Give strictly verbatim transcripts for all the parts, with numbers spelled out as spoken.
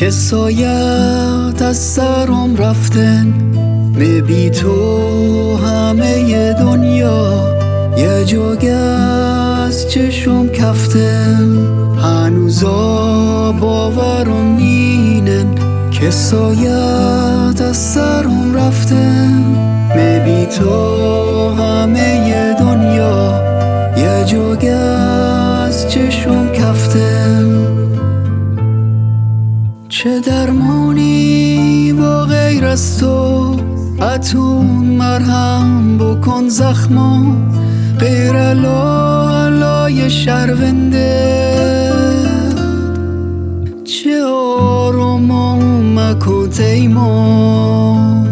که سایت از سرم رفتن، می بی تو همه دنیا یه جاگ از چشم کفتم. هنوزا باورم نینن که سایت از سرم رفتن، می بی تو همه دنیا یه جاگ از چشم کفتم. چه درمانی با غیر از تو، اتون مرهم بکن زخما، غیر لالای شرونده. چه آروم مکن تیما،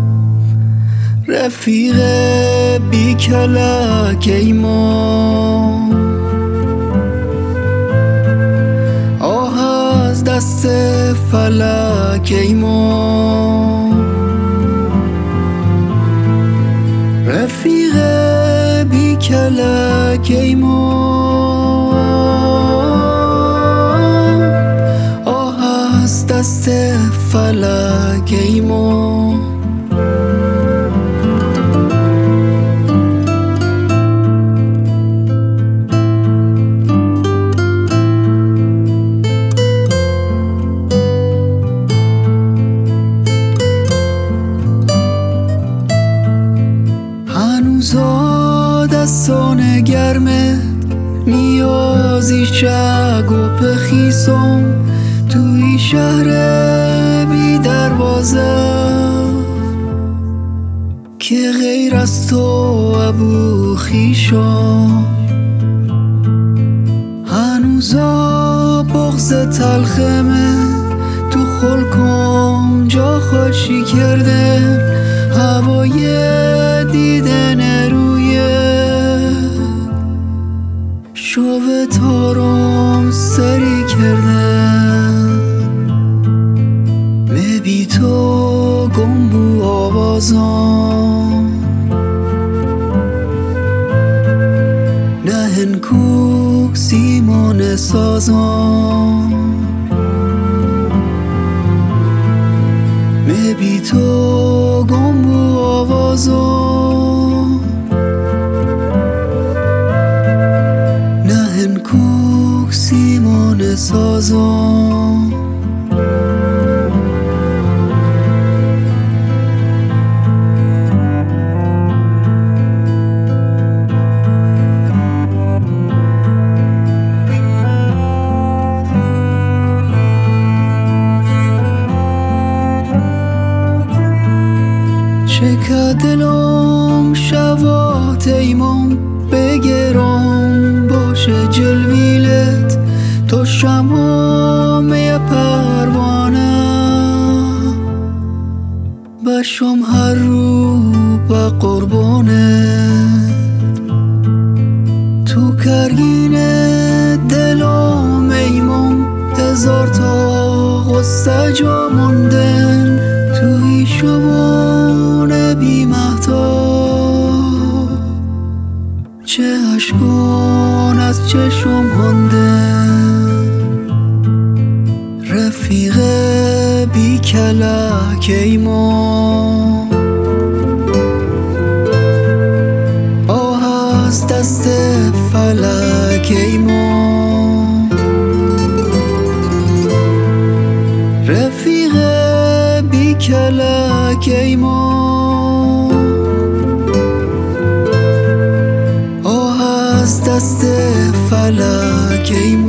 رفیق بی کلک ایما. آه از دست فلک ایما، رفیق بی کلک ایما. آه از دست فلک ایما. هنوزا دستان گرمت نیازی شگ و پخیسم، توی شهر بی دروازه که غیر از تو ابو خیشم. هنوزا بغض تلخمه تو خلکم جا خوشی کرده، هوای دیدن روی شوه تارم سری کردن. می بی تو گم بو آوازم، نه هنکوک سیمان سازم. می بی تو گم بو آوازم، نه هنکوک سیمان سازم. چه دلم شوات ایمام بگرم باشه جلویلت، تو شمامه پروانه بشم هر رو به قربانت. تو کرگین دلم ایمام هزار تا غصه جا موندن، توی شبان بی مهتاب چه اشکان از چشم هندن. رفیق بی کلک ایما، آه از دست فلک ایما. رفیق بی کلک ایما، آه از دست فلک ایما.